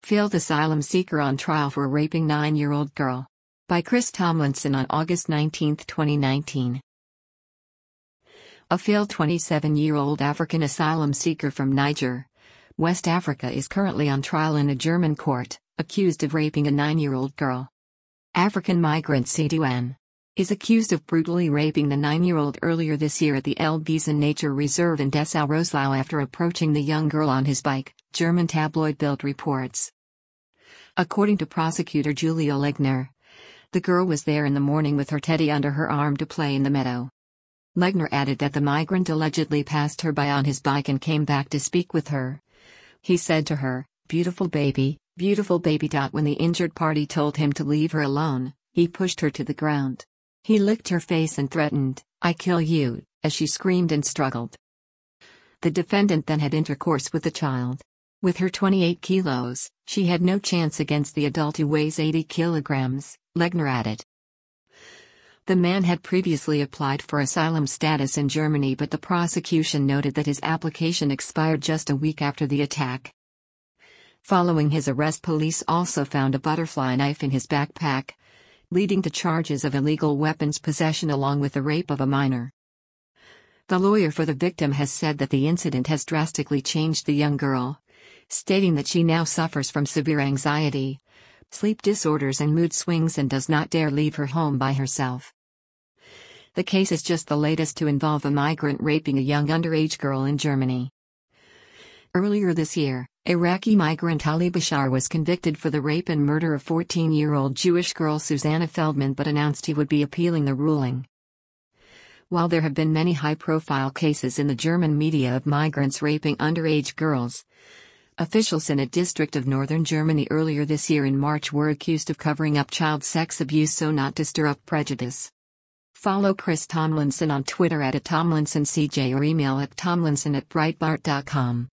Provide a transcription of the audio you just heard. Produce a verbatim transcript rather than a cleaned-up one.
Failed asylum seeker on trial for raping nine-year-old girl. By Chris Tomlinson on August nineteenth, twenty nineteen. A failed twenty-seven-year-old African asylum seeker from Niger, West Africa is currently on trial in a German court, accused of raping a nine-year-old girl. African migrant Seydou Anne is accused of brutally raping the nine-year-old earlier this year at the Elbwiesen Nature Reserve in Dessau-Roßlau after approaching the young girl on his bike, German tabloid Bild reports. According to prosecutor Julia Legner, the girl was there in the morning with her teddy under her arm to play in the meadow. Legner added that the migrant allegedly passed her by on his bike and came back to speak with her. He said to her, "Beautiful baby, beautiful baby." When the injured party told him to leave her alone, he pushed her to the ground. He licked her face and threatened, "I kill you," as she screamed and struggled. The defendant then had intercourse with the child. With her twenty-eight kilos, she had no chance against the adult who weighs eighty kilograms, Legner added. The man had previously applied for asylum status in Germany, but the prosecution noted that his application expired just a week after the attack. Following his arrest, police also found a butterfly knife in his backpack, leading to charges of illegal weapons possession along with the rape of a minor. The lawyer for the victim has said that the incident has drastically changed the young girl, stating that she now suffers from severe anxiety, sleep disorders and mood swings and does not dare leave her home by herself. The case is just the latest to involve a migrant raping a young underage girl in Germany. Earlier this year, Iraqi migrant Ali Bashar was convicted for the rape and murder of fourteen-year-old Jewish girl Susanna Feldman, but announced he would be appealing the ruling. While there have been many high-profile cases in the German media of migrants raping underage girls, officials in a district of northern Germany earlier this year in March were accused of covering up child sex abuse so not to stir up prejudice. Follow Chris Tomlinson on Twitter at Tomlinson C J or email at tomlinson at breitbart dot com.